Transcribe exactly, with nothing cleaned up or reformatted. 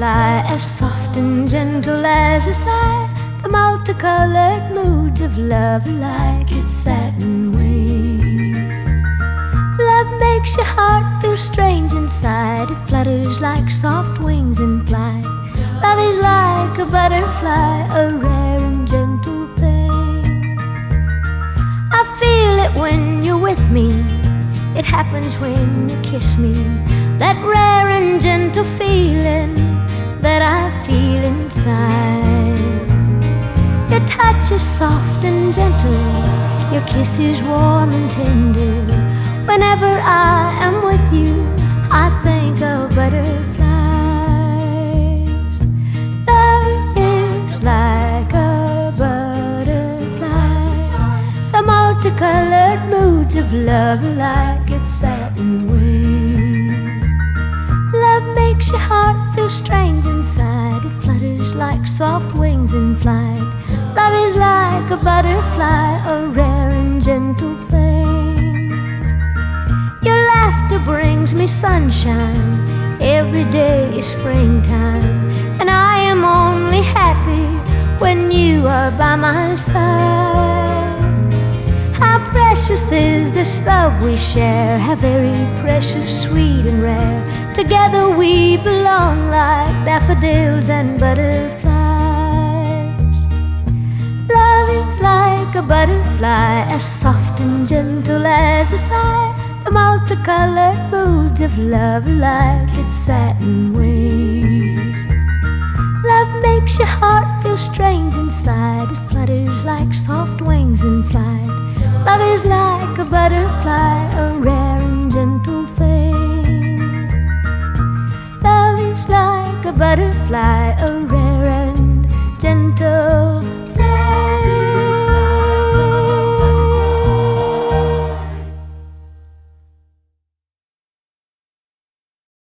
butterfly, as soft and gentle as a sigh. The multicolored moods of love are like its satin wings. Love makes your heart feel strange inside. It flutters like soft wings in flight. Love is like a butterfly, a rare and gentle thing. I feel it when you're with me. It happens when you kiss me. That rare and gentle feeling that I feel inside. Your touch is soft and gentle. Your kiss is warm and tender. Whenever I am with you, I think of butterflies. Love is like a butterfly. The multicolored moods of love are like its satin wings. Love makes your heart feel strange inside. It flutters like soft wings in flight. Love is like a butterfly, a rare and gentle thing. Your laughter brings me sunshine. Every day is springtime, and I am only happy when you are by my side. How precious is this love we share, how very precious, sweet and rare. Together we belong like daffodils and butterflies. Love is like a butterfly, as soft and gentle as a sigh. The multicolored moods of love are like its satin wings. Love makes your heart feel strange inside. It flutters like soft wings in flight. Love is like a butterfly, a rare